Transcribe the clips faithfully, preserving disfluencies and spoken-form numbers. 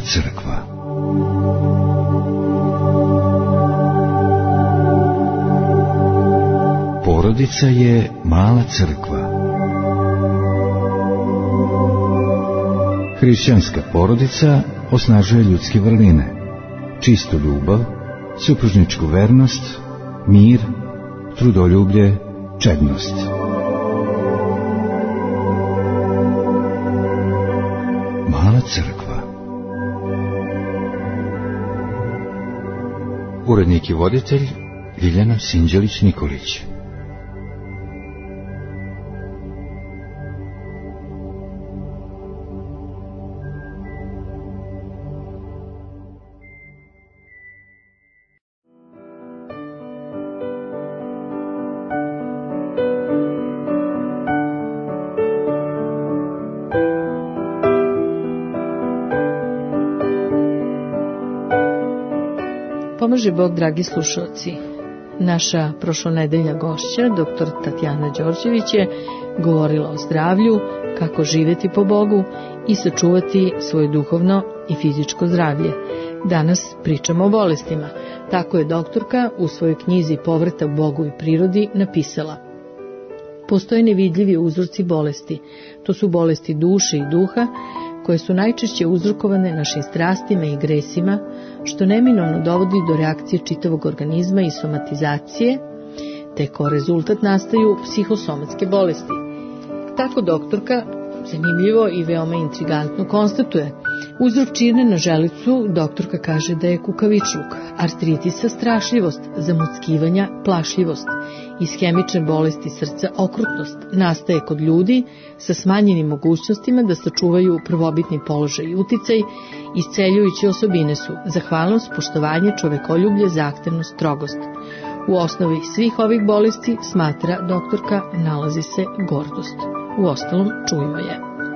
crkva. Porodica je mala crkva. Hrišćanska porodica osnažuje ljudske vrline, čistu ljubav, supružničku vernost, mir, trudoljublje, čednost. Mala crkva. Urednik i voditelj Ljiljana Sinđelić-Nikolić. Pomaže Bog, dragi slušalci. Naša prošlonedeljna gošća, doktor Tatjana Đorđević, je govorila o zdravlju, kako živeti po Bogu i sačuvati svoje duhovno i fizičko zdravlje. Danas pričamo o bolestima. Tako je doktorka u svojoj knjizi Povrata Bogu i prirodi napisala: postoje nevidljivi uzroci bolesti. To su bolesti duše i duha, koje su najčešće uzrokovane našim strastima i gresima, što neminovno dovodi do reakcije čitavog organizma i somatizacije, te kao rezultat nastaju psihosomatske bolesti. Tako doktorka zanimljivo i veoma intrigantno konstatuje: uzrok čirne na želucu, doktorka kaže da je kukavičluk, artritisa strašljivost, zamuckivanja plašljivost, ishemične bolesti srca okrutnost, nastaje kod ljudi sa smanjenim mogućnostima da sačuvaju prvobitni položaj i uticaj. Isceljujuće osobine su zahvalnost, poštovanje, čovekoljublje, zahtevnost, strogost. U osnovi svih ovih bolesti, smatra doktorka, nalazi se gordost. Uostalom, čujmo je.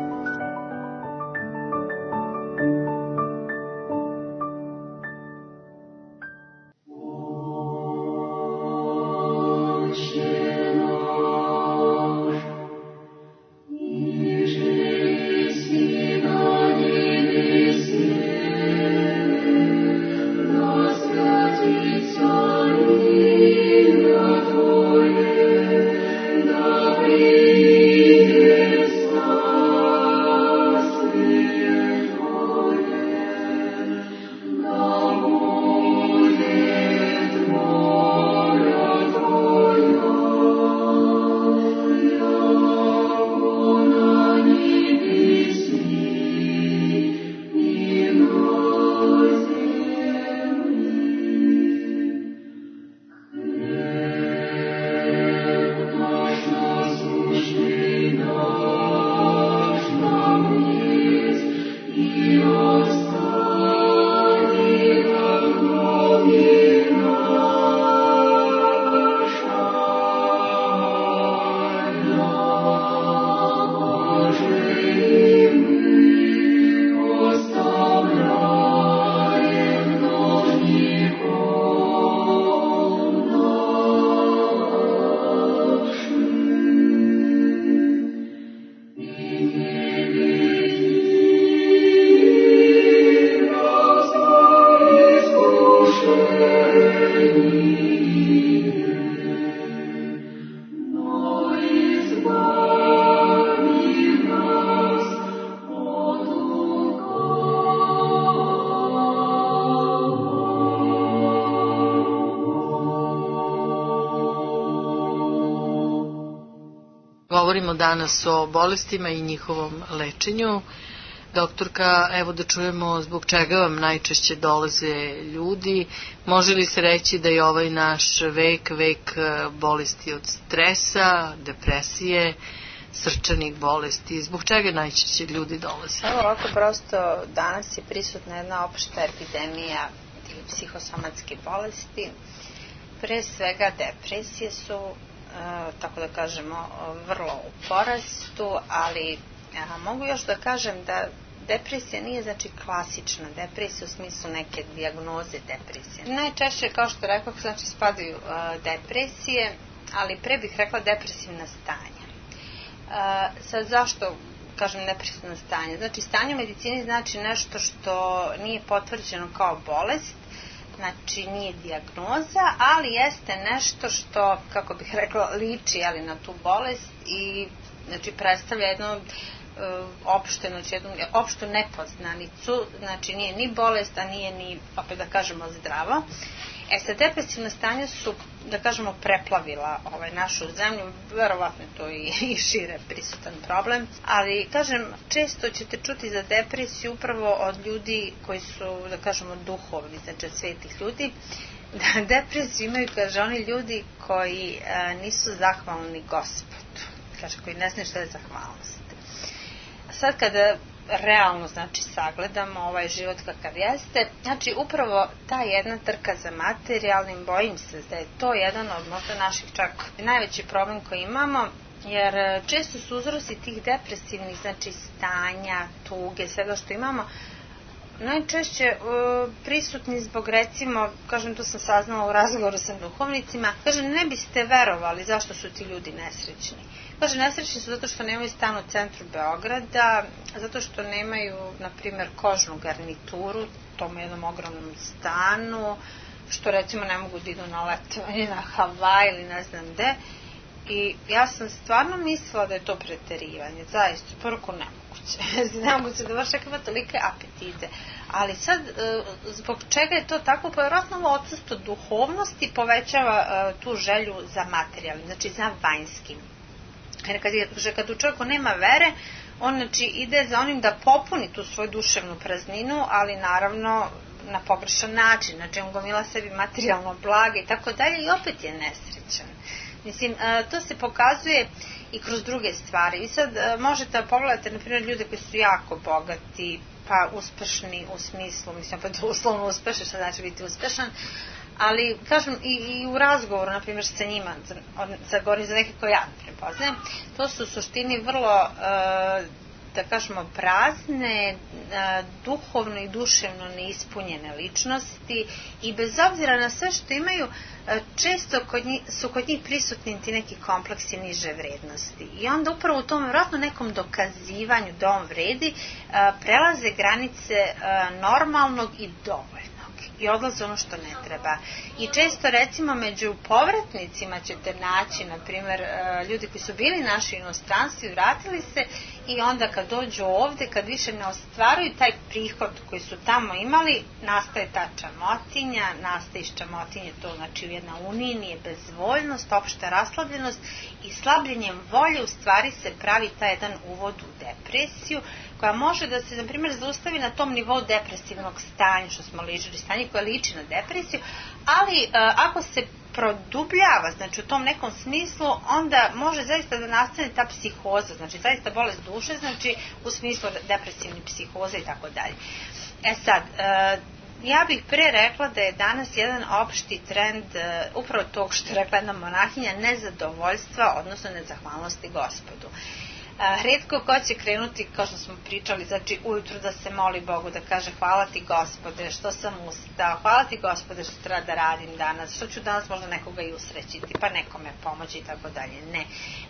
Govorimo danas o bolestima i njihovom lečenju. Doktorka, evo da čujemo zbog čega vam najčešće dolaze ljudi. Može li se reći da je ovaj naš vek, vek bolesti od stresa, depresije, srčanih bolesti? Zbog čega najčešće ljudi dolaze? Evo ovako, prosto danas je prisutna jedna opšta epidemija psihosomatske bolesti. Pre svega depresije su, tako da kažemo, vrlo u porastu, ali mogu još da kažem da depresija nije znači klasična depresija u smislu neke dijagnoze depresije. Najčešće, kao što rekao, znači spadaju depresije, ali pre bih rekla depresivna stanja. Sad zašto kažem, neprisutno stanje. Znači, stanje u medicini znači nešto što nije potvrđeno kao bolest, znači nije dijagnoza, ali jeste nešto što, kako bih rekla, liči ali, na tu bolest i znači, predstavlja jedno opšte, znači jednu opštu nepoznanicu, znači nije ni bolest, a nije ni, opet da kažemo, zdravo. E sad, depresivna stanja su, da kažemo, preplavila ovaj, našu zemlju, verovatno je to i, i šire prisutan problem, ali, kažem, često ćete čuti za depresiju upravo od ljudi koji su, da kažemo, duhovni, znači od svetih ljudi, da depresiju imaju, kaže, oni ljudi koji a, nisu zahvalni Gospodu, kaže, koji ne znaju šta je zahvalnost. Sad kada realno, znači, sagledamo ovaj život kakav jeste, znači upravo ta jedna trka za materijalnim, bojim se da je to jedan od možda naših čak najveći problem koji imamo, jer često su uzroci tih depresivnih, znači, stanja, tuge, svega što imamo, najčešće uh, prisutni zbog, recimo, kažem, to sam saznala u razgovoru sa duhovnicima, kažem, ne biste verovali zašto su ti ljudi nesrećni. Kaže, nesrećni su zato što nemaju stan u centru Beograda, zato što nemaju, na primjer, kožnu garnituru, tom jednom ogromnom stanu, što, recimo, ne mogu da idu na letovanje na Havaj ili ne znam gde. I ja sam stvarno mislila da je to preterivanje, zaista, poruku nemoguće. Nemoguće da baš ima tolike apetite. Ali sad, zbog čega je to tako? Pa vjerojatno ovo odsustvo duhovnosti povećava tu želju za materijalnim, znači za vanjskim. Jer kad, kad u čovjeku nema vere, on, znači, ide za onim da popuni tu svoju duševnu prazninu, ali naravno na pogrešan način. Znači, on gomila sebi materijalno blago i tako dalje i opet je nesrećan. Mislim, to se pokazuje i kroz druge stvari. Vi sad možete da pogledate, na primjer, ljude koji su jako bogati, pa uspešni u smislu, mislim, pa da uslovno uspešni, što znači biti uspešan, ali, kažem, i, i u razgovoru, na primjer, sa njima, za, za, govorim za neke koje ja ne prepoznajem, to su u suštini vrlo, e, da kažemo, prazne, e, duhovno i duševno neispunjene ličnosti i bez obzira na sve što imaju, e, često kod njih, su kod njih prisutni ti neki kompleksi niže vrednosti. I onda upravo u tom, vjerojatno, nekom dokazivanju da on vredi, e, prelaze granice e, normalnog i dovoljno. I odlaze ono što ne treba. I često, recimo, među povratnicima ćete naći, na primjer, ljudi koji su bili naši inostranstvi, vratili se i onda kad dođu ovde, kad više ne ostvaruju taj prihod koji su tamo imali, nastaje ta čamotinja, nastaje iz čamotinje to, znači, jedna unija, bezvoljnost, opšta raslabljenost i slabljenjem volje u stvari se pravi taj jedan uvod u depresiju, koja može da se, na primjer, zaustavi na tom nivou depresivnog stanja, što smo ličili, stanje koje liči na depresiju, ali e, ako se produbljava, znači u tom nekom smislu, onda može zaista da nastane ta psihoza, znači zaista bolest duše, znači u smislu depresivne psihoze i tako dalje. E sad, e, ja bih pre rekla da je danas jedan opšti trend e, upravo tog što je rekla jedna monahinja, nezadovoljstva, odnosno nezahvalnosti Gospodu. Retko ko će krenuti, kao što smo pričali, znači ujutru da se moli Bogu, da kaže hvala ti Gospode što sam ustao, hvala ti Gospode što treba da radim danas, što ću danas možda nekoga i usrećiti, pa nekome pomoći i tako dalje. Ne.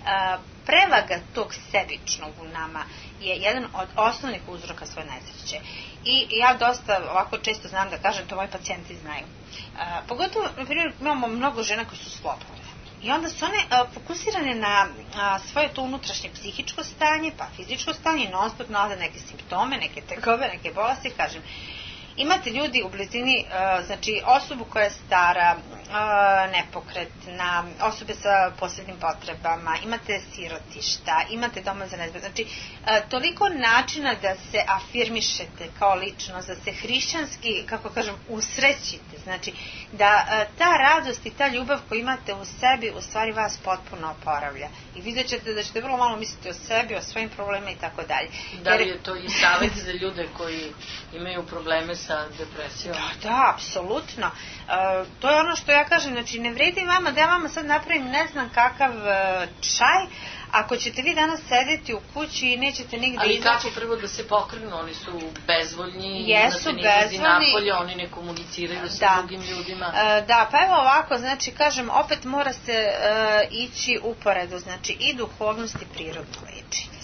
Prevaga tog sebičnog u nama je jedan od osnovnih uzroka svoje nesreće. I ja dosta ovako često znam da kažem, to moji pacijenti znaju. Pogotovo, na primjer, imamo mnogo žena koje su slobodne. I onda su one a, fokusirane na a, svoje to unutrašnje psihičko stanje, pa fizičko stanje i non stop nalaze neke simptome, neke tegove, neke bolesti, kažem. Imate ljudi u blizini, a, znači osobu koja je stara, a, nepokretna, osobe sa posebnim potrebama, imate sirotišta, imate doma za nezbog. Znači, a, toliko načina da se afirmišete kao ličnost, da se hrišćanski, kako kažem, usrećite. Znači, da a, ta radost i ta ljubav koju imate u sebi, u stvari vas potpuno oporavlja. I vidjet ćete da ćete vrlo malo misliti o sebi, o svojim problemima i tako dalje. Da li je to i savjet za ljude koji imaju probleme sa depresijom? Da, da, apsolutno. E, to je ono što ja kažem, znači ne vredi vama da ja vama sad napravim ne znam kakav e, čaj, ako ćete vi danas sedeti u kući i nećete nigde ali izaći... Ali kako prvo da se pokrenu? Oni su bezvoljni, jesu bezvoljni, napolje, oni ne komuniciraju sa da. drugim ljudima. E, da, pa evo ovako, znači kažem, opet mora se e, ići uporedo, znači i duhovnost i prirodno lečenje.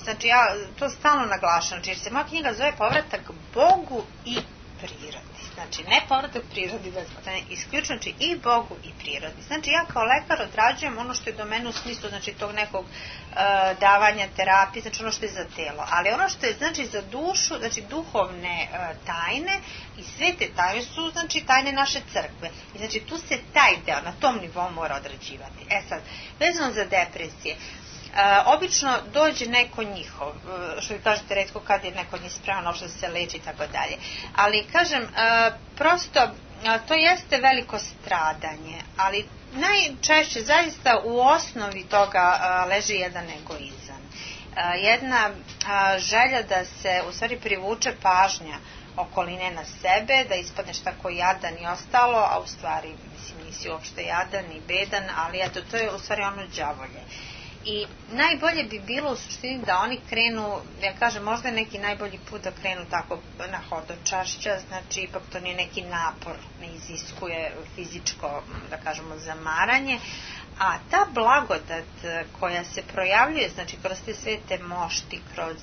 znači ja to stalno naglašam, znači jer se moja knjiga zove Povratak Bogu i prirodi. Znači, ne povratak prirodi, ne, isključno, znači i Bogu i prirodi. Znači, ja kao lekar odrađujem ono što je do mene u smislu, znači, tog nekog uh, davanja terapije, znači ono što je za telo. Ali ono što je, znači, za dušu, znači, duhovne uh, tajne i sve te tajne su, znači, tajne naše crkve. I, znači, tu se taj deo, na tom nivou mora odrađivati. E sad, vezano za depresije, Uh, obično dođe neko njihov, uh, što vi kažete retko kad je neko njih spreman uopšte da se leči i tako dalje. Ali kažem, uh, prosto uh, to jeste veliko stradanje, ali najčešće zaista u osnovi toga uh, leži jedan egoizam. Uh, jedna uh, želja da se u stvari privuče pažnja okoline na sebe, da ispadneš tako jadan i ostalo, a u stvari mislim nisi uopšte jadan ni bedan, ali eto to je u stvari ono đavolje. I najbolje bi bilo u suštini da oni krenu, ja kažem, možda je neki najbolji put da krenu tako na hodočašća, znači ipak to nije neki napor, ne iziskuje fizičko, da kažemo, zamaranje, a ta blagodat koja se projavljuje, znači kroz te svete mošti, kroz...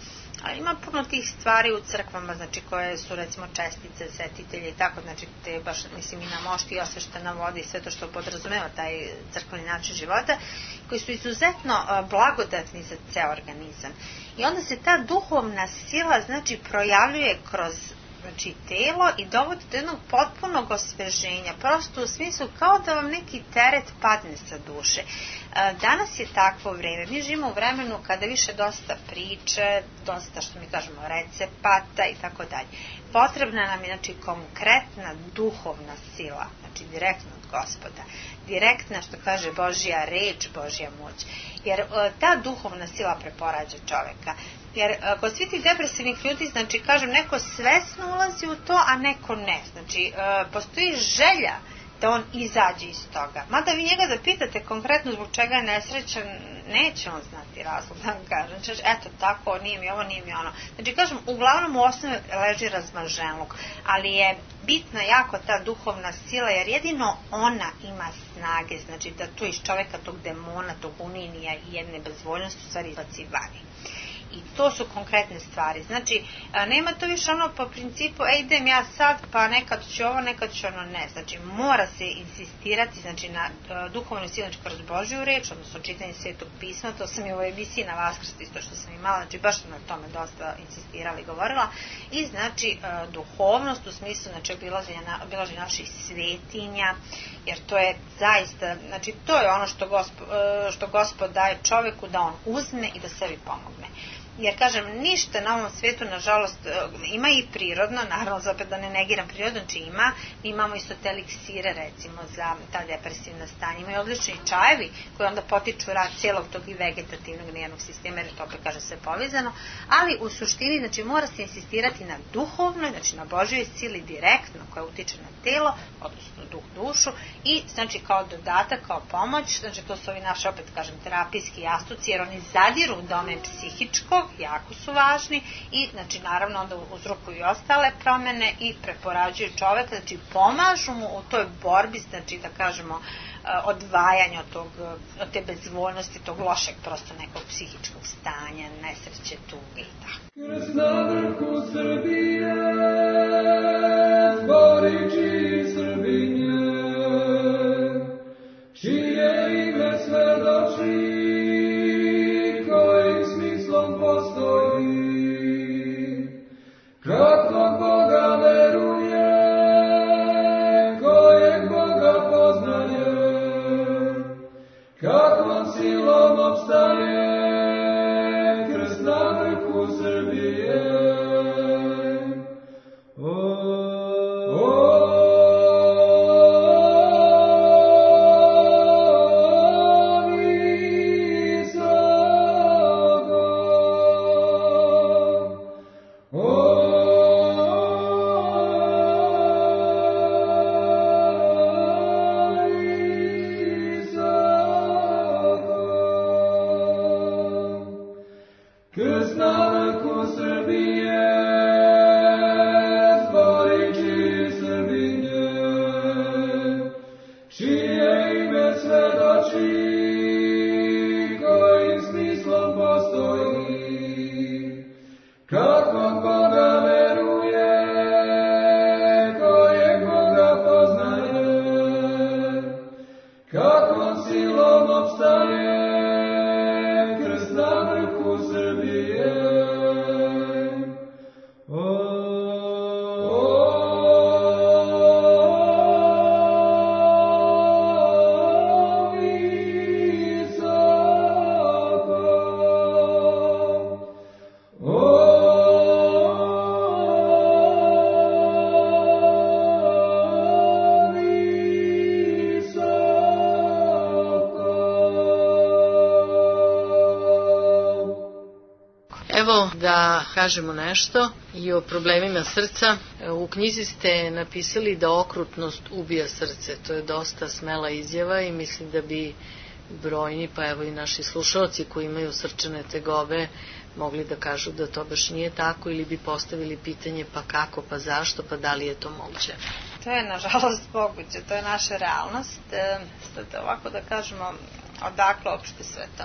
A ima puno tih stvari u crkvama, znači koje su recimo čestice, svetitelje i tako, znači te baš, mislim, i na mošti i osveštena voda i sve to što podrazumeva taj crkveni način života, koji su izuzetno blagodatni za ceo organizam. I onda se ta duhovna sila, znači, projavljuje kroz, znači, telo i dovodi do jednog potpunog osveženja, prosto u smislu kao da vam neki teret padne sa duše. Danas je takvo vreme, mi živimo u vremenu kada više dosta priče, dosta, što mi kažemo, recepata i tako dalje. Potrebna nam je, znači, konkretna duhovna sila, znači direktno od Gospoda, direktna, što kaže, Božja reč, Božja moć, jer ta duhovna sila preporađa čoveka. Jer kod svih tih depresivnih ljudi, znači, kažem, neko svesno ulazi u to, a neko ne. Znači, postoji želja da on izađe iz toga. Mada vi njega da pitate konkretno zbog čega je nesrećan, neće on znati razlog, da vam kažem. Znači, eto, tako, nije mi ovo, nije mi ono. Znači, kažem, uglavnom u osnovi leži razmaženluk, ali je bitna jako ta duhovna sila, jer jedino ona ima snage, znači, da tu iz čoveka tog demona, tog uninija i jedne bezvoljnosti u stvari izlaci vani. I to su konkretne stvari. Znači, nema to više ono po principu, e, idem ja sad, pa nekad ću ovo, nekad ću ono ne. Znači, mora se insistirati, znači, na duhovnoj sili, znači, kroz Božju reč, odnosno čitanje Svetog pisma, to sam i u emisiji na Vaskrst, isto što sam imala, znači, baš sam na tome dosta insistirala i govorila. I, znači, duhovnost u smislu, znači, obilaženja, obilaženja naših svetinja, jer to je zaista, znači, to je ono što Gospod, što Gospod daje čoveku da on uzme i da sebi pomogne. Jer, kažem, ništa na ovom svetu, nažalost, ima i prirodno, naravno, opet da ne negiram prirodno, znači ima, mi imamo isto te eliksire, recimo, za ta depresivna stanja, imaju odlični čajevi koji onda potiču rad cijelog tog i vegetativnog nervnog sistema, jer to opet, kaže, sve povezano, ali u suštini, znači, mora se insistirati na duhovnoj, znači na Božjoj sili direktno, koja utiče na telo, odnosno duh, dušu, i, znači, kao dodatak, kao pomoć, znači, to su ovi naši, opet, kažem, terapijski jastuci, jer oni zadiru u domen psihičkog, jako su važni i, znači, naravno onda uzrokuju i ostale promene i preporađuju čoveka, znači pomažu mu u toj borbi, znači, da kažemo, odvajanja od, tog, od te bezvoljnosti, tog lošeg prosto nekog psihičkog stanja, nesreće, tuge i tako. Krst na vrhu Srbije, zborići Srbinje, čije ime svedoči, kojim smislom postoji, kakvog Boga veruje, kojeg Boga poznaje, kakvom silom opstaje, krst na vrhu Srbije. Kako koga veruje, koje koga poznaje, kako silom opstaje, krst na vrhu Srbije. Evo da kažemo nešto i o problemima srca. U knjizi ste napisali da okrutnost ubija srce. To je dosta smela izjava i mislim da bi brojni, pa evo i naši slušalci koji imaju srčane tegobe, mogli da kažu da to baš nije tako ili bi postavili pitanje pa kako, pa zašto, pa da li je to moguće. To je nažalost moguće, to je naša realnost. Sad ovako da kažemo odakle uopšte sve to.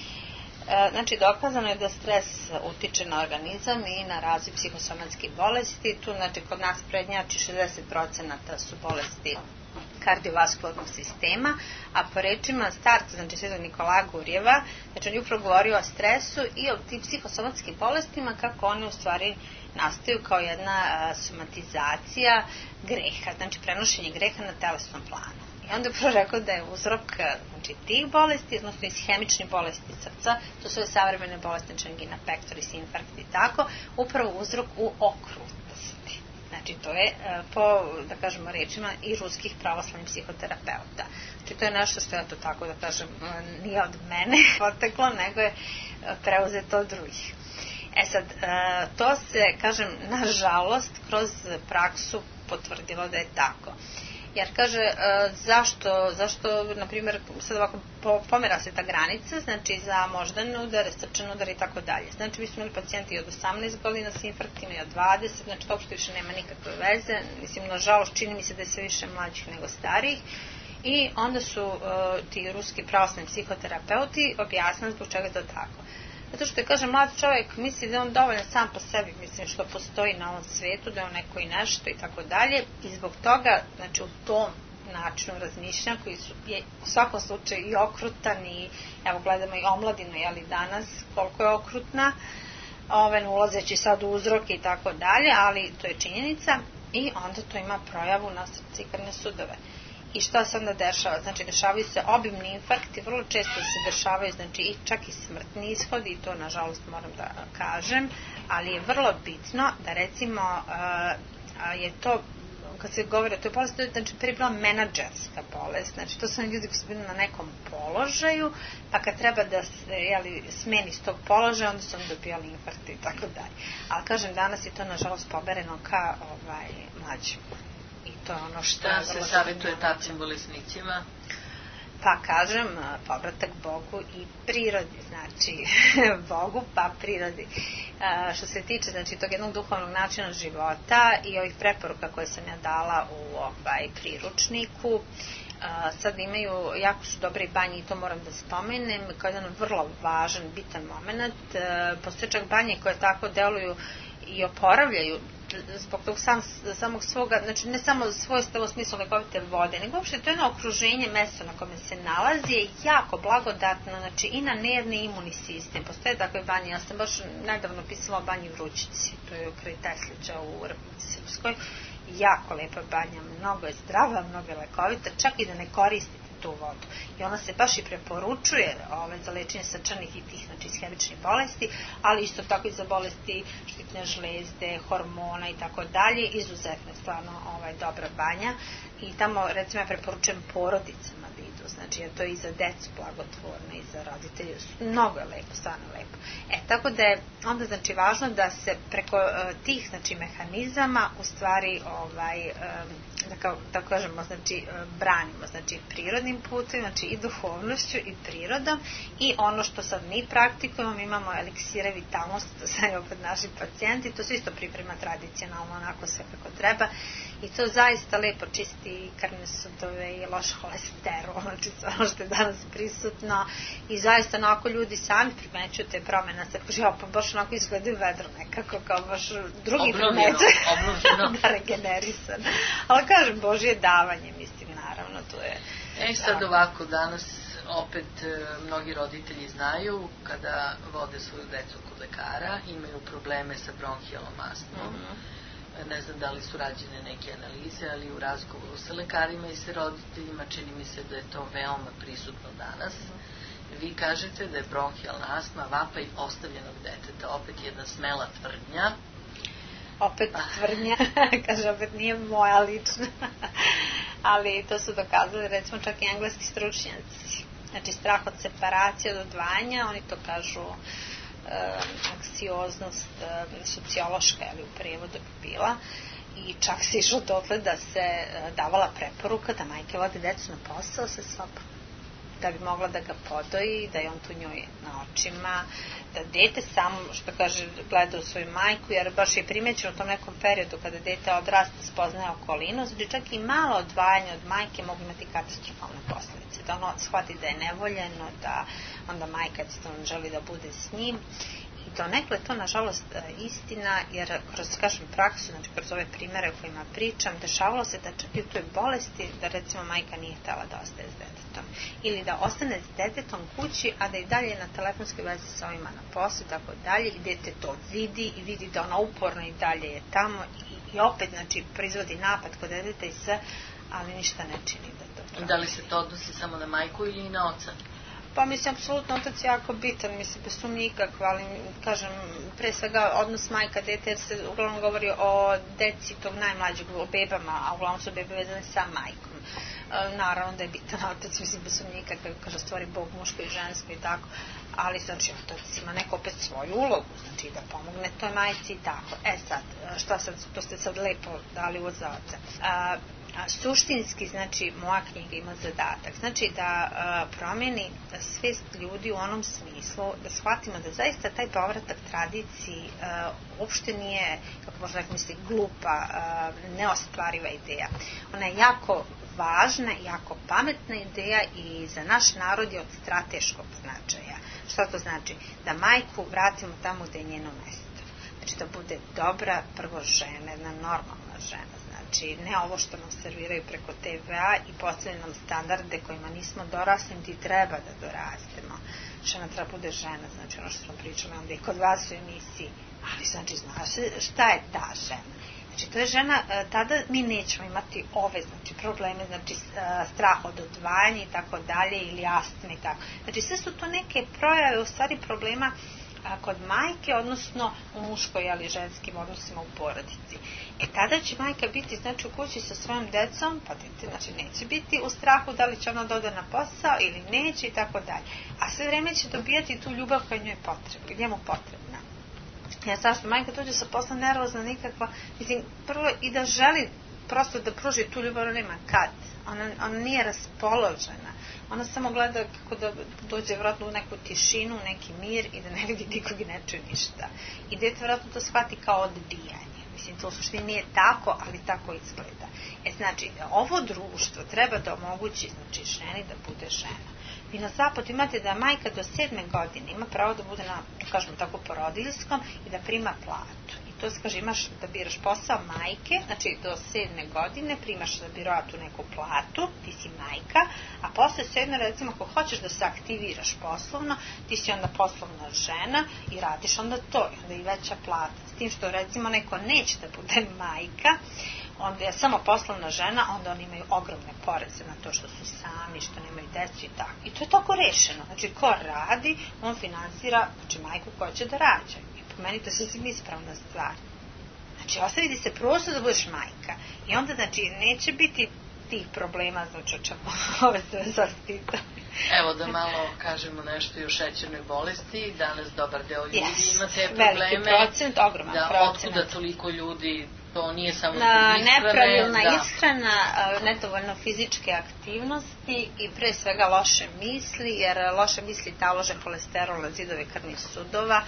Znači, dokazano je da stres utiče na organizam i na razvoj psihosomatskih bolesti. Tu, znači, kod nas prednjači šezdeset procenata su bolesti kardiovaskularnog sistema, a po rečima starca, znači svetog Nikolaja Gurjeva, znači on je upravo govorio o stresu i o tim psihosomatskim bolestima, kako one u stvari nastaju kao jedna a, somatizacija greha, znači prenošenje greha na telesnom planu. I onda je upravo rekao da je uzrok znači, tih bolesti, odnosno ishemičnih bolesti srca, to su savremene bolesti, znači angina pectoris, infarkt i tako, upravo uzrok u okrutnosti. Znači to je po, da kažemo rečima, i ruskih pravoslavnih psihoterapeuta. Znači to je nešto što je to tako da kažem, nije od mene poteklo, nego je preuzeto od drugih. E sad, to se, kažem, nažalost, kroz praksu potvrdilo da je tako. Jer kaže, zašto, zašto, na primjer, sad ovako pomera se ta granica, znači za moždane udare, srčane udare i tako dalje. Znači, mi smo imali pacijenti od osamnaest godina sa infarktima i od dvadeset, znači to uopšte više nema nikakve veze. Mislim, nažalost, čini mi se da je sve više mlađih nego starijih. I onda su uh, ti ruski pravoslavni psihoterapeuti objasnili zbog čega je to tako. Zato što je, kaže, mlad čovjek misli da je on dovoljan sam po sebi, mislim, što postoji na ovom svijetu, da je on neko i nešto i tako dalje. I zbog toga, znači, u tom načinu razmišljanja, koji su, je u svakom slučaju i okrutan i, evo, gledamo i omladinu, jeli danas, koliko je okrutna, ove, ulazeći sad u uzroke i tako dalje, ali to je činjenica i onda to ima projavu na srce i krvne sudove. I šta se onda dešava? Znači, dešavaju se obimni infarkti, vrlo često se dešavaju, znači, i čak i smrtni ishodi, i to, nažalost, moram da kažem, ali je vrlo bitno da, recimo, uh, je to, kad se govori o toj bolesti, znači, prije bila menadžerska bolest, znači, to su ljudi koji su bili na nekom položaju, pa kad treba da se, jeli, smeni s tog položaja, onda su oni dobijali infarkti i tako dalje. Ali, kažem, danas je to, nažalost, pobereno ka ovaj, mlađima. To je ono što da se savjetuje takvim bolesnicima? Pa kažem, povratak Bogu i prirodi, znači Bogu pa prirodi. A, što se tiče znači tog jednog duhovnog načina života i ovih preporuka koje sam ja dala u ovaj priručniku, a, sad imaju, jako su dobre banje i to moram da spomenem, kao jedan vrlo važan, bitan moment. Postoje čak banje koje tako deluju i oporavljaju zbog tog sam, samog svoga, znači ne samo svojstva u smislu lekovite vode, nego uopšte to je jedno okruženje, mesto na kome se nalazi je jako blagodatno, znači i na nervni imunni sistem. Postoje takve banje, ja sam baš nedavno pisala o banji u Ručici, to je kraj Teslića u Republici Srpskoj, jako lepa banja, mnogo je zdrava, mnogo je lekovita, čak i da ne koristite tu vodu. I ona se baš i preporučuje ove, za lečenje srčanih i tih, znači ishemičnih bolesti, ali isto tako i za bolesti štitne žlezde, hormona i tako dalje. Izuzetno je stvarno ovaj, dobra banja i tamo recimo ja preporučujem porodicama da idu, znači jer to je i za decu blagotvorno i za roditelje, mnogo je lepo, stvarno lepo. E, tako da je onda znači važno da se preko uh, tih znači mehanizama u stvari ovaj, um, da kao, tako kažemo, znači branimo, znači prirodnim putem, znači i duhovnošću i prirodom i ono što sad mi praktikujemo, mi imamo eliksire vitalnosti, to sve opet naši pacijenti, to se isto priprema tradicionalno, onako sve kako treba i to zaista lepo čisti krvne sudove i loš holesterol, znači ono što je danas prisutno i zaista onako ljudi sami primećuju te promjene, se ja, pa baš onako izgledaju vedro nekako, kao baš drugi primećuju da regenerisan. Ali kažem, Božje davanje, mislim, naravno, to je... E sad ovako, danas opet mnogi roditelji znaju kada vode svoju decu kod lekara, imaju probleme sa bronhijalnom astmom. Mm-hmm. Ne znam da li su rađene neke analize, ali u razgovoru sa lekarima i sa roditeljima čini mi se da je to veoma prisutno danas. Mm-hmm. Vi kažete da je bronhijalna astma vapaj ostavljenog deteta, opet jedna smela tvrdnja. Opet tvrdnja, kaže, opet nije moja lična, ali to su dokazali recimo čak i engleski stručnjaci. Znači strah od separacije, od odvajanja, oni to kažu e, anksioznost e, sociološka, ali u prevodu bi bila, i čak se išlo dotle da se e, davala preporuka da majke vode decu na posao sa sobom, da bi mogla da ga podoji, da je on tu njoj na očima, da dete samo, što kaže, gleda u svoju majku, jer baš je primećeno u tom nekom periodu kada dete odrasta, spoznaje okolinu, znači čak i malo odvajanje od majke mogu imati katastrofalne posljedice, da ono shvati da je nevoljeno, da onda majka jednostavno želi da bude s njim. I donekle to, nažalost, istina, jer kroz, kažem, praksu, znači kroz ove primere o kojima pričam, dešavalo se da čak i u toj bolesti, da recimo majka nije htjela da ostaje s detetom. Ili da ostane s detetom kući, a da i dalje na telefonskoj vezi sa ovima na poslu, tako dalje, i dete to vidi i vidi da ona uporno i dalje je tamo i, i opet, znači, proizvodi napad kod deteta i sve, ali ništa ne čini da to promeni. Da li se to odnosi samo na majku ili i na oca? Pa mislim, apsolutno otac je jako bitan, mislim, bez sumnje ikakva, ali kažem, pre svega odnos majka-dete, jer se uglavnom govori o deci tog najmlađeg, o bebama, a uglavnom su bebe vezane sa majkom. E, naravno da je bitan otac, mislim, bez sumnje ikakva, kaže, stvori Bog muško i žensko i tako, ali znači otac ima neko opet svoju ulogu, znači da pomogne toj majci i tako. E sad, šta sad, to ste sad lepo dali uvod za oca. A, A suštinski, znači, moja knjiga ima zadatak, znači da a, promeni svijest ljudi u onom smislu, da shvatimo da zaista taj povratak tradiciji a, uopšte nije, kako možda tako misli, glupa, a, neostvariva ideja. Ona je jako važna i jako pametna ideja i za naš narod je od strateškog značaja. Šta to znači? Da majku vratimo tamo gde je njeno mesto. Znači da bude dobra prvo žena, jedna normalna žena. Znači, ne ovo što nam serviraju preko te ve a i postavljaju nam standarde kojima nismo dorasli, niti treba da dorastemo. Žena treba bude žena, znači ono što smo pričali onda i kod vas u emisiji, ali znači znaš šta je ta žena? Znači to je žena, tada mi nećemo imati ove znači probleme, znači strah od odvajanja i tako dalje ili astme i tako. Znači sve su to neke projave u stvari problema kod majke, odnosno u muškoj ali ženskim odnosima u porodici. E tada će majka biti znači u kući sa svojom decom, pa dete znači neće biti u strahu da li će ona da ode na posao ili neće i tako dalje. A sve vreme će dobijati tu ljubav koja njoj potrebna, njemu potrebna. Ja zašto majka dođe sa posla nervozna nikakva, mislim prvo i da želi prosto da pruži tu ljubav, ona nema kad. Ona, ona nije raspoložena. Ona samo gleda kako da dođe vratno u neku tišinu, u neki mir i da ne vidi nikog i ne čuje ništa. I dete vratno to shvati kao odbijanje. Mislim, to u suštini nije tako, ali tako izgleda. E, znači, ovo društvo treba da omogući, znači, ženi da bude žena. Vi na zapadu imate da majka do sedme godine ima pravo da bude na, kažemo tako, porodiljskom i da prima platu. I to se kaže, imaš da biraš posao majke, znači do sedme godine primaš da biroa tu neku platu, ti si majka, a posle sedme, recimo, ako hoćeš da se aktiviraš poslovno, ti si onda poslovna žena i radiš onda to, i onda i veća plata. S tim što, recimo, neko neće da bude majka, onda je samo poslovna žena, onda oni imaju ogromne poreze na to što su sami, što nemaju decu i tako. I to je tako rešeno. Znači, ko radi, on finansira, znači, majku koja će da rađa. I po meni to je sasvim ispravna stvar. Znači, ostaviti se prostor da budeš majka. I onda, znači, neće biti tih problema, znači, o čemu ove sve zastita. Evo da malo kažemo nešto i o šećernoj bolesti. Danas dobar deo ljudi yes, ima te probleme. Veliki procent, ogroman da, procent. Otkuda toliko ljudi, to nije samo na, ishrane. Nepravilna da. ishrana, nedovoljno fizičke aktivnosti i pre svega loše misli, jer loše misli talože kolesterol na zidove krvnih sudova,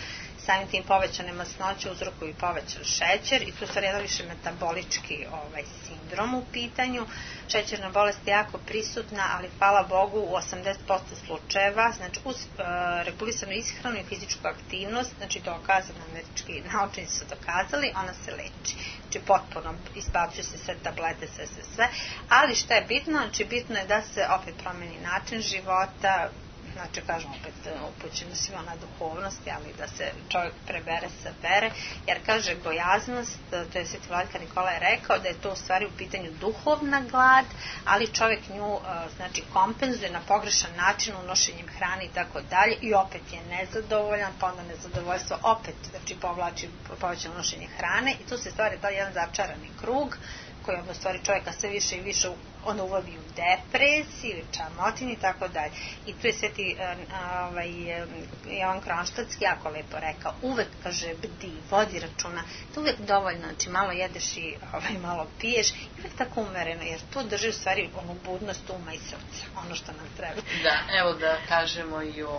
samim tim povećane masnoće uzrokuju i povećan šećer i tu je stvari jedan više metabolički ovaj, sindrom u pitanju. Šećerna bolest je jako prisutna, ali hvala Bogu u osamdeset posto slučajeva, znači uz e, regulisanu ishranu i fizičku aktivnost, znači dokazano, američki naučnici su dokazali, ona se leči. Znači potpuno izbacuju se sve tablete, sve, sve, sve, ali šta je bitno? Znači bitno je da se opet promeni način života, znači kažem opet upućeno svima na duhovnosti, ali da se čovjek prebere, sabere, jer kaže gojaznost, to je Sveti Vladika Nikola je rekao da je to u stvari u pitanju duhovna glad, ali čovjek nju znači kompenzuje na pogrešan način unošenjem hrane i tako dalje i opet je nezadovoljan, pa onda nezadovoljstvo opet znači povlači povećano unošenje hrane i tu se stvari taj jedan začarani krug koji onda stvari čovjeka sve više i više onda uvodi u depresiju, čamotinu i tako dalje. I tu je Sveti ovaj, Jovan Kronštatski jako lepo rekao, uvek kaže bdi, vodi računa, to uvek dovoljno, znači malo jedeš i ovaj, malo piješ, i uvek tako umereno, jer to drži u stvari onu budnost uma i srca, ono što nam treba. Da, evo da kažemo i o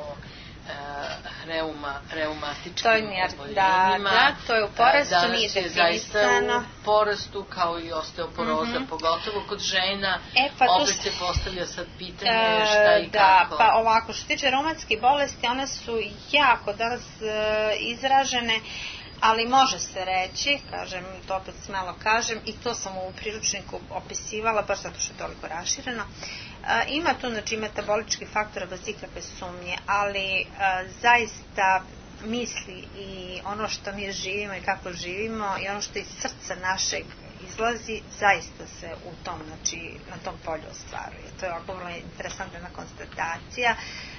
reuma, reumatičkim oboljenjima. Da, da, to je u porastu, nije definisano. Zaista u porastu, kao i osteoporoza, mm-hmm. pogotovo kod žena, e, pa opet se postavlja sad pitanje e, šta i da, kako. Pa ovako, što se tiče reumatske bolesti, one su jako danas e, izražene, ali može se reći, kažem, to opet smelo kažem, i to sam u priručniku opisivala, baš zato što je toliko rašireno. E, ima tu, znači, metabolički faktor bez ikakve sumnje, ali e, zaista misli i ono što mi živimo i kako živimo i ono što iz srca našeg izlazi, zaista se u tom, znači, na tom polju ostvaruje. To je ovako vrlo interesantna konstatacija.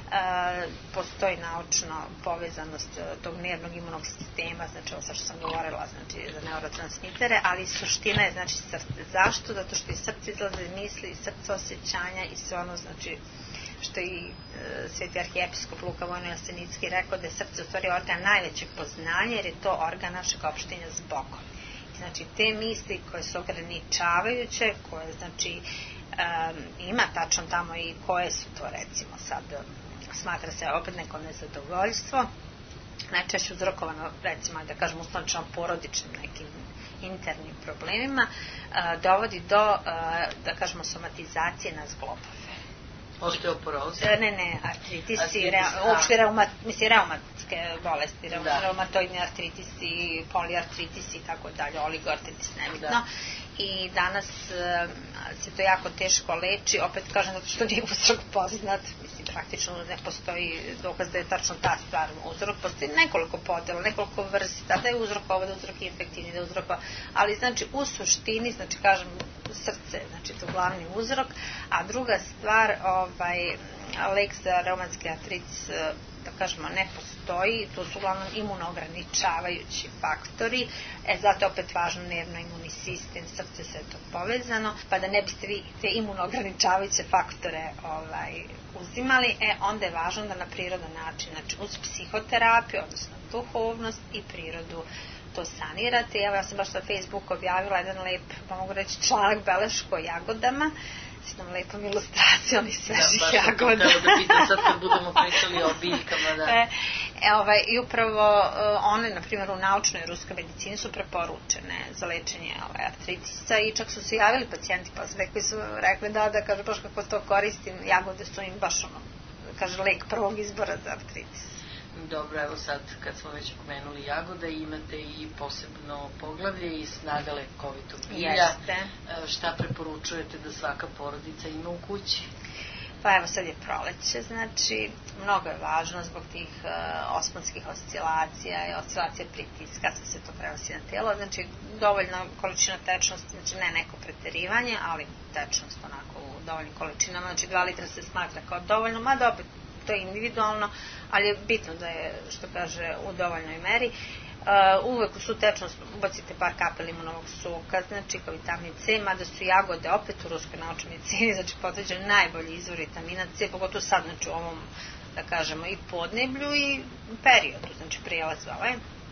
E, postoji naučno povezanost tog nervnog imunog sistema, znači ovo sa što sam govorila, znači za neurotransmitere, ali suština je znači srce. Zašto? Zato što iz srca izlaze misli, iz srca osjećanja i sve ono, znači što i e, sveti arhijepiskop Luka Vojno-Jasenicki rekao da je srce u stvari organ najvećeg poznanja, jer je to organ našeg opštenja s Bogom. Znači te misli koje su ograničavajuće, koje znači um, ima tačno tamo i koje su to recimo sad smatra se opet neko nezadovoljstvo, najčešće uzrokovano recimo da kažemo uslovno porodičnim nekim internim problemima, uh, dovodi do uh, da kažemo somatizacije na zglobove. Osteoporoza? Ne, ne, artritisi, re, uopšte reumat, mislim, reumatske bolesti, da. Reumatoidni artritisi, poliartritisi i tako dalje, oligoartritis, nebitno. Da. I danas um, se to jako teško leči, opet kažem zato što nije uzrok poznat, mislim, praktično ne postoji dokaz da je tačno ta stvar uzrok, postoji nekoliko podela, nekoliko vrsta, da je uzrok ovo, da je uzrok infektivni, da je uzrok, ali znači u suštini, znači kažem, srce, znači to je glavni uzrok, a druga stvar, ovaj, lek za reumatski artritis, da kažemo, ne postoji, to su uglavnom imunoograničavajući faktori, e, zato je opet važno nervno-imunni sistem, srce, sve to povezano, pa da ne biste vi te imunoograničavajuće faktore ovaj, uzimali, e, onda je važno da na prirodan način, znači uz psihoterapiju, odnosno duhovnost i prirodu, to sanirate. Evo, ja sam baš na Facebooku objavila jedan lep, pa mogu reći, članak beleško o jagodama, s nam lepom ilustracijom i svežih da, jagoda. Da, da pitam sad kad budemo pričali o biljkama, da. E, e, ovaj, i upravo one, na primjer, u naučnoj ruskoj medicini su preporučene za lečenje ovaj, artritisa i čak su se javili pacijenti posle koji su rekli da, da, kaže, baš kako to koristim, jagode su im baš ono, kaže, lek prvog izbora za artritis. Dobro, evo sad kad smo već pomenuli jagode, imate i posebno poglavlje i snaga lekovitog bilja. Jeste. Šta preporučujete da svaka porodica ima u kući? Pa evo sad je proleće, znači mnogo je važno zbog tih uh, osmonskih oscilacija i oscilacija pritiska, sve se to prenosi na telo, znači dovoljna količina tečnosti, znači ne neko preterivanje, ali tečnost onako u dovoljnim količinama, znači dva litra se smatra kao dovoljno, mada opet to je individualno, ali je bitno da je, što kaže, u dovoljnoj meri. Uh, uvek u su tečnost ubacite par kapeli limunovog soka, znači kao vitamin C, mada su jagode opet u ruskoj naučnoj medicini, znači potvrđen najbolji izvor vitamina C, pogotovo sad, znači u ovom, da kažemo, i podneblju i periodu, znači prijelaz ovaj.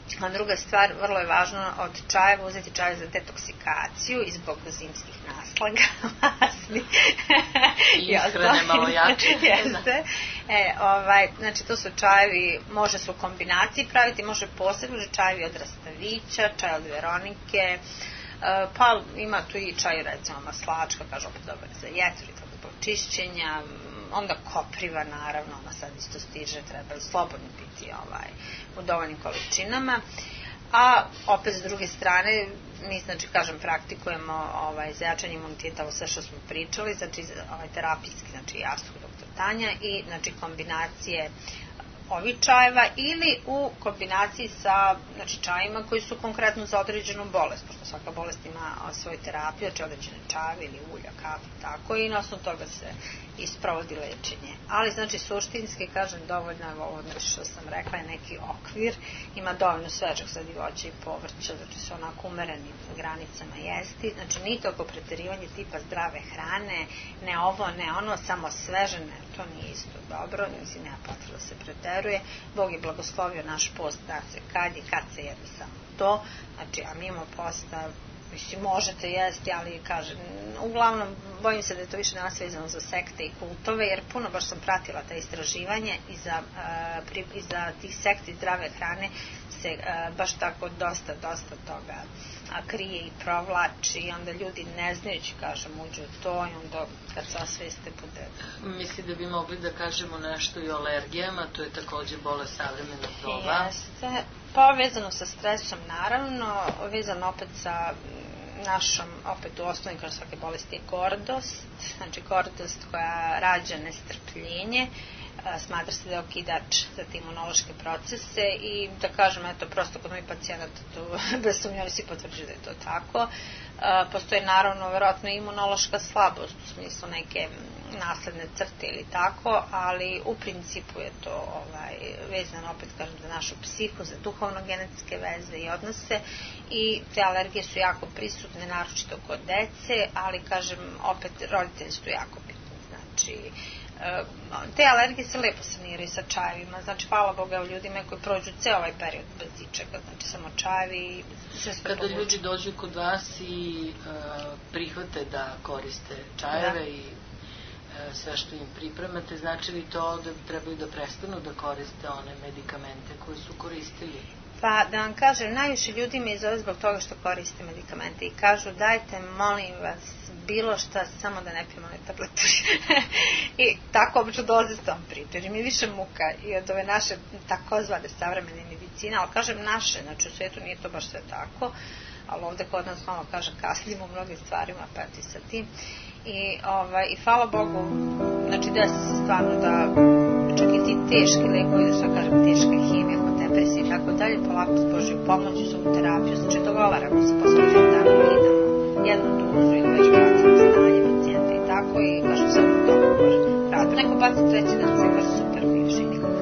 A druga stvar, vrlo je važno od čajeva uzeti čaj za detoksikaciju i zbog zimskih naslaga, masni. I ishrane malo jače. Jeste. E, ovaj, znači, to su čajevi, može se u kombinaciji praviti, može posebno čajevi od rastavića, čaj od veronike, pa ima tu i čaj, recimo, maslačka, kažu opet dobar za jetru i tako zbog čišćenja, onda kopriva, naravno, ona sad isto stiže, treba slobodno piti ovaj, u dovoljnim količinama. A opet s druge strane, mi, znači, kažem, praktikujemo ovaj, za jačanje imuniteta, ovo sve što smo pričali, znači, ovaj, terapijski, znači, jastuk doktor Tanja i, znači, kombinacije ovih čajeva ili u kombinaciji sa, znači, čajima koji su konkretno za određenu bolest, pošto svaka bolest ima svoju terapiju, znači određene čajeve ili ulja, kafe, tako, i na osnovu toga se isprovodi lečenje. Ali, znači, suštinski, kažem, dovoljno je ovo, znači, što sam rekla, je neki okvir, ima dovoljno svežeg sad i voća i povrća, znači se onako umerenim granicama jesti, znači, nije to oko preterivanje tipa zdrave hrane, ne ovo, ne ono, samo sveže, ne, to nije isto dobro, mislim, nema potreba da se preteruje. Bog je blagoslovio naš post, da se kad i kad se jede samo to, znači, a mimo posta, mislim, možete jesti, ali, kažem, uglavnom, bojim se da je to više nas vezano za sekte i kultove, jer puno baš sam pratila ta istraživanje i za, uh, pri, i za tih sekti zdrave hrane se uh, baš tako dosta, dosta toga a, krije i provlači i onda ljudi ne znajući, kažem, uđu u to i onda kad se osveste bude... Mislim da bi mogli da kažemo nešto i o alergijama, to je takođe bolest savremenog doba. Jeste, pa vezano sa stresom naravno, vezano opet sa našom, opet u osnovi kao svake bolesti je gordost, znači gordost koja rađa nestrpljenje, smatra se da je okidač za te imunološke procese i da kažem, eto, prosto kod mojih pacijenata to, bez sumnje, oni svi potvrđuju da je to tako. Postoje naravno verovatno imunološka slabost u smislu neke nasledne crte ili tako, ali u principu je to ovaj, vezano, opet kažem, za našu psihu, za duhovno-genetske veze i odnose i te alergije su jako prisutne, naročito kod dece, ali kažem, opet roditelji su jako bitni, znači te alergije se lepo saniraju sa čajevima, znači hvala Boga u ljudima koji prođu ceo ovaj period bez ičega, znači samo čajevi. Kada ljudi dođu kod vas i uh, prihvate da koriste čajeve da. i uh, sve što im pripremate, znači li to da trebaju da prestanu da koriste one medikamente koje su koristili? Pa da vam kažem, najviše ljudi me izove zbog toga što koriste medikamente i kažu dajte, molim vas, bilo šta, samo da ne pijemo one tablete. I tako obično dolaze s tom pričom. I mi više muka i od ove naše takozvane savremene medicine, ali kažem naše, znači u svijetu nije to baš sve tako, ali ovde kod nas malo kažem kasnimo u mnogim stvarima, pa ti sa tim. I, ovaj, i hvala Bogu, znači desi se stvarno da čak i ti teški lekovi, da što kažem teška hemija, kod depresije i tako dalje, polako s Božjom pomoću za ovu terapiju, znači dogovaramo se posle jednog dana da idemo jednu dozu ili već procent stanje pacijenta i tako i kažem sad to može rad. Neko baci treći dan se kaže super, mi još i nikada.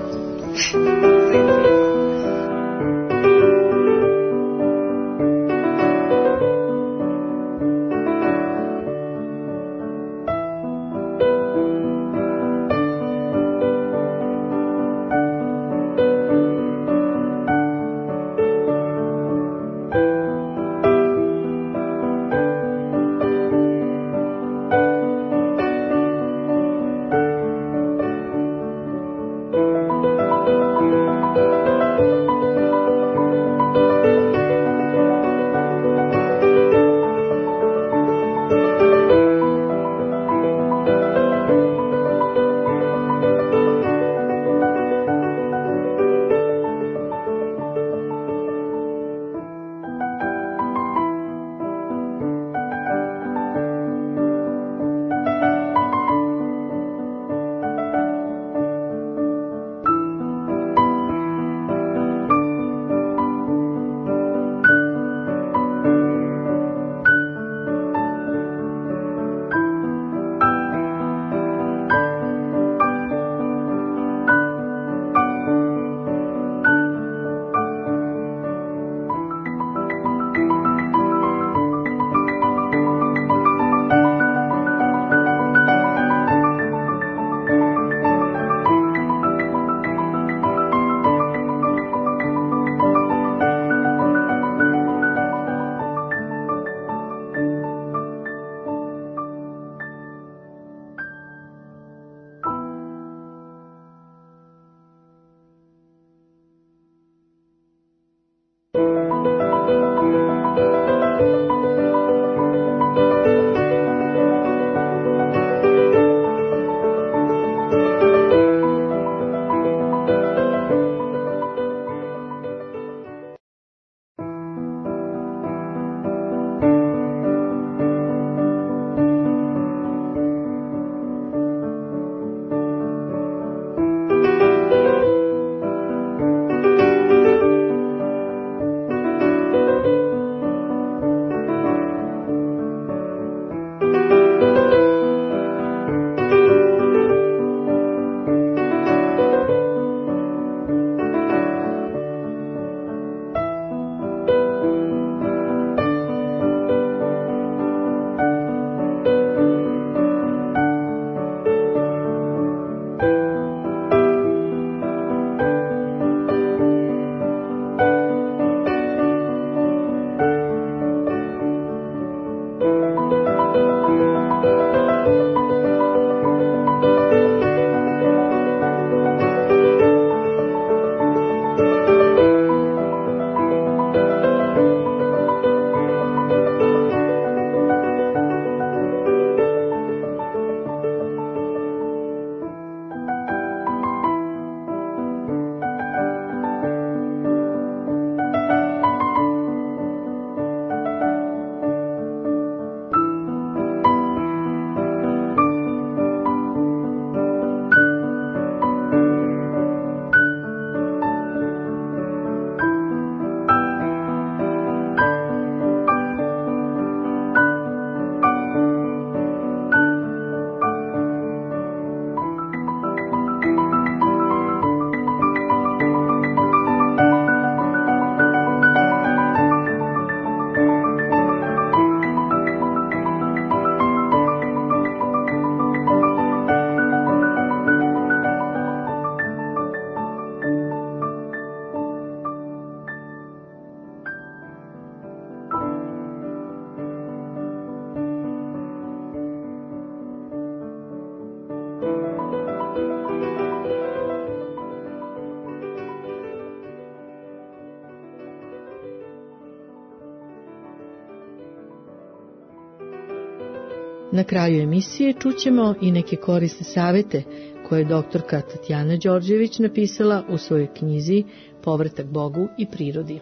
Na kraju emisije čućemo i neke korisne savete koje je doktorka Tatjana Đorđević napisala u svojoj knjizi Povratak Bogu i prirodi.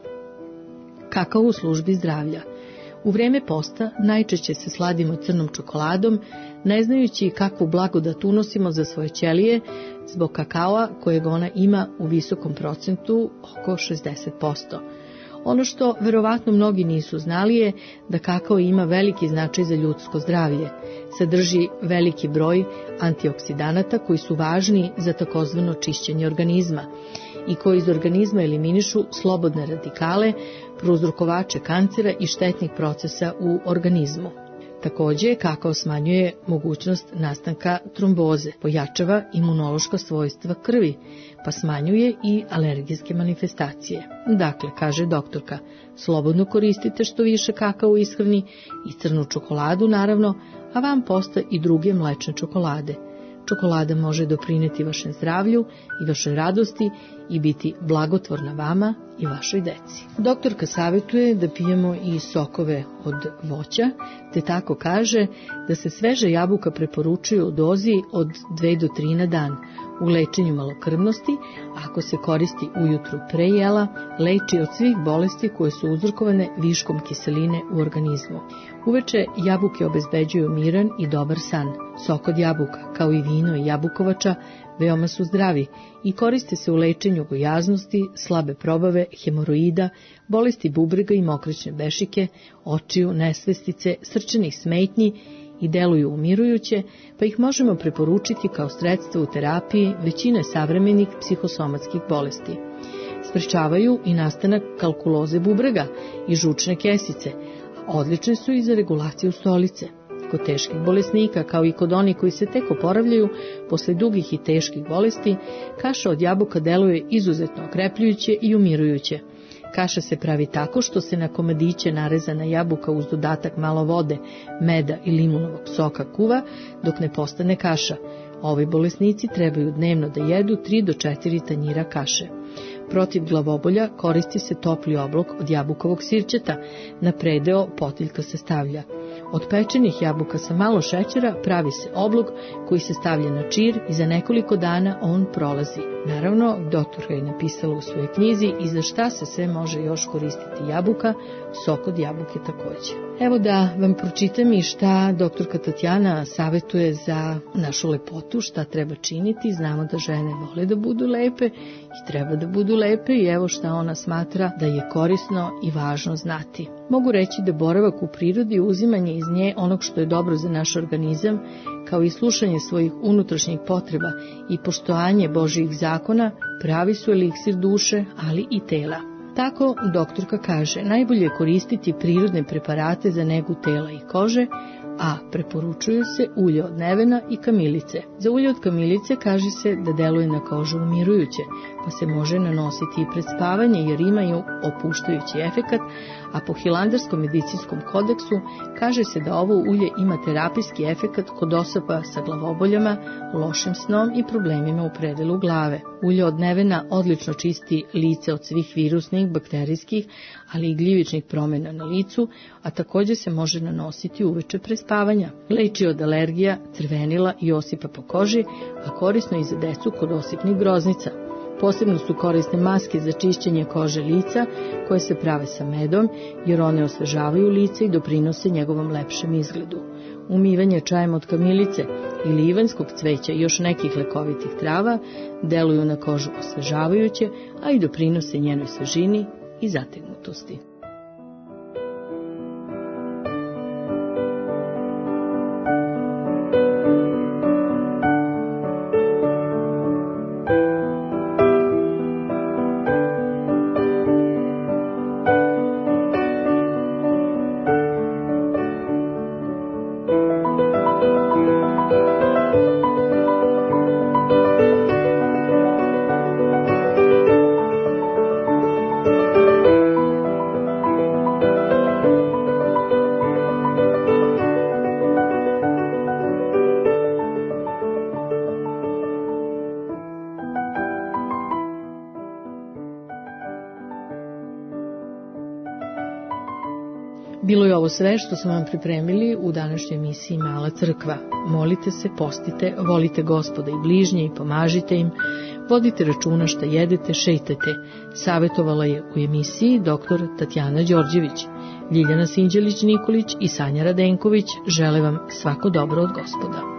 Kakao u službi zdravlja. U vreme posta najčešće se sladimo crnom čokoladom, ne znajući kakvu blagodat unosimo za svoje ćelije zbog kakaoa kojeg ona ima u visokom procentu, oko šezdeset posto. Ono što verovatno mnogi nisu znali je da kakao ima veliki značaj za ljudsko zdravlje. Sadrži veliki broj antioksidanata koji su važni za takozvano čišćenje organizma i koji iz organizma eliminišu slobodne radikale, prouzrokovače kancera i štetnih procesa u organizmu. Takođe, kakao smanjuje mogućnost nastanka tromboze, pojačava imunološka svojstva krvi, pa smanjuje i alergijske manifestacije. Dakle, kaže doktorka, slobodno koristite što više kakao u ishrani i crnu čokoladu naravno, a vam posta i druge mlečne čokolade. Čokolada može doprineti vašem zdravlju i vašoj radosti i biti blagotvorna vama i vašoj deci. Doktorka savjetuje da pijemo i sokove od voća, te tako kaže da se sveža jabuka preporučuju u dozi od dve do tri na dan. U lečenju malokrvnosti, ako se koristi ujutru pre jela, leči od svih bolesti koje su uzrokovane viškom kiseline u organizmu. Uveče jabuke obezbeđuju miran i dobar san. Sok od jabuka, kao i vino i jabukovača, veoma su zdravi i koriste se u lečenju gojaznosti, slabe probave, hemoroida, bolesti bubrega i mokrične bešike, očiju, nesvestice, srčanih smetnji i deluju umirujuće, pa ih možemo preporučiti kao sredstvo u terapiji većine savremenih psihosomatskih bolesti. Sprečavaju i nastanak kalkuloze bubrega i žučne kesice, a odlične su i za regulaciju stolice. Kod teških bolesnika, kao i kod onih koji se tek oporavljaju posle dugih i teških bolesti, kaša od jabuka deluje izuzetno okrepljujuće i umirujuće. Kaša se pravi tako što se na komadiće narezana jabuka uz dodatak malo vode, meda i limunovog soka kuva dok ne postane kaša. Ovi bolesnici trebaju dnevno da jedu tri do četiri tanjira kaše. Protiv glavobolja koristi se topli oblok od jabukovog sirćeta, na predeo potiljka se stavlja. Od pečenih jabuka sa malo šećera pravi se oblog koji se stavlja na čir i za nekoliko dana on prolazi. Naravno, doktorka je napisala u svojoj knjizi i za šta se sve može još koristiti jabuka, sok od jabuke takođe. Evo da vam pročitam i šta doktorka Tatjana savetuje za našu lepotu, šta treba činiti. Znamo da žene vole da budu lepe i treba da budu lepe i evo šta ona smatra da je korisno i važno znati. Mogu reći da boravak u prirodi, uzimanje iz nje onog što je dobro za naš organizam, kao i slušanje svojih unutrašnjih potreba i poštovanje Božjih zakona, pravi su eliksir duše, ali i tela. Tako, doktorka kaže, najbolje je koristiti prirodne preparate za negu tela i kože, a preporučuju se ulje od nevena i kamilice. Za ulje od kamilice kaže se da deluje na kožu umirujuće, pa se može nanositi i pred spavanje jer imaju opuštajući efekat, a po Hilandarskom medicinskom kodeksu kaže se da ovo ulje ima terapijski efekat kod osoba sa glavoboljama, lošim snom i problemima u predelu glave. Ulje od nevena odlično čisti lice od svih virusnih, bakterijskih, ali i gljivičnih promjena na licu, a također se može nanositi uveče pre spavanja. Leči od alergija, crvenila i osipa po koži, a korisno i za decu kod osipnih groznica. Posebno su korisne maske za čišćenje kože lica koje se prave sa medom, jer one osvežavaju lice i doprinose njegovom lepšem izgledu. Umivanje čajem od kamilice ili ivanjskog cveća i još nekih lekovitih trava deluju na kožu osvežavajuće, a i doprinose njenoj svežini i zategnutosti. Bilo je ovo sve što smo vam pripremili u današnjoj emisiji Mala crkva. Molite se, postite, volite Gospoda i bližnje i pomažite im, vodite računa šta jedete, šetajte. Savjetovala je u emisiji doktor Tatjana Đorđević. Ljiljana Sinđelić-Nikolić i Sanja Radenković žele vam svako dobro od Gospoda.